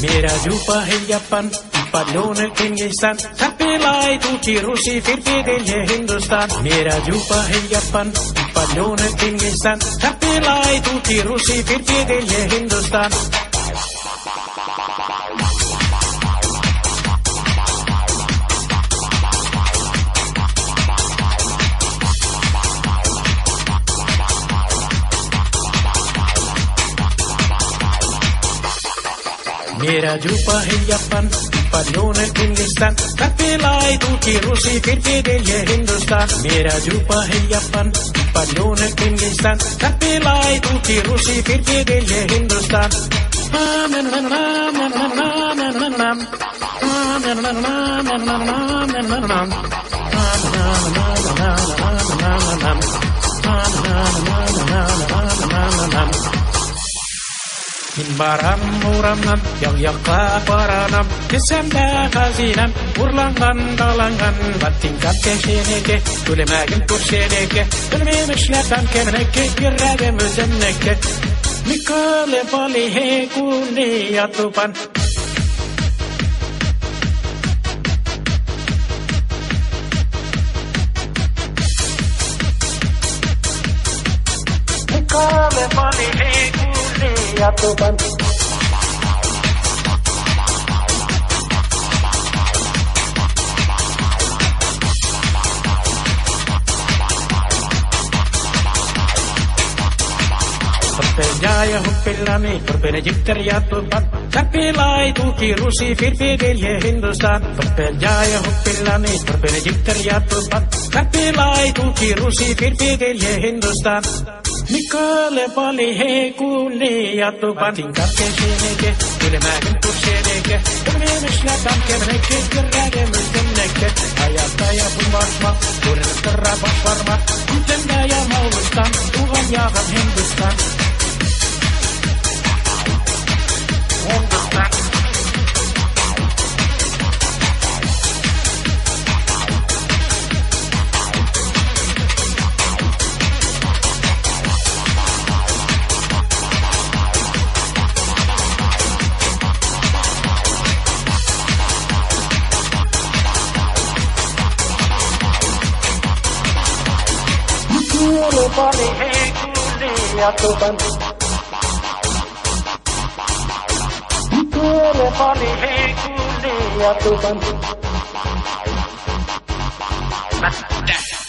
मेरा जुपा है Japan, Padlone Kyrgyzstan, Tapilai tutti russi, firfidegli Hindustan. Mera jupa है Japan, Padlone Kyrgyzstan, Tapilai tutti russi, firfidegli Hindustan. मेरा जुपा है Japan, Padlone Kyrgyzstan, Tapilai tutti russi, firfidegli Hindustan. Mera jupa है Japan, Padlone Kyrgyzstan, Tapilai tutti russi, firfidegli Hindustan. Baram muramnan, yakka paranam, kesemda kazinan, urlangan dalangan, batingkat keşeneke, tulemagin kurşeneke, tulmemişlerden kemeneke, girrade müzenneke, mikale balihe kuni yatupan. Mikale balihe Yatupan. Perjaya huppillani, perbenedikter Yatupan. Tapilai tutti russi, firfidegli Hindustan. Perjaya huppillani, perbenedikter Yatupan. Tapilai tutti russi, firfidegli Hindustan. Mikale balihe kuni Yatupan. Tingkat keşeneke, tulemagin kurşeneke, tulmemişlerden kemeneke, girrade müzenneke, hayatta bulmaşma, görünürtürra başvarma, Kutendaya Moğolistan, Tuğan yağan Hindistan. Balihe kuni Yatupan. Balihe kuni Yatupan.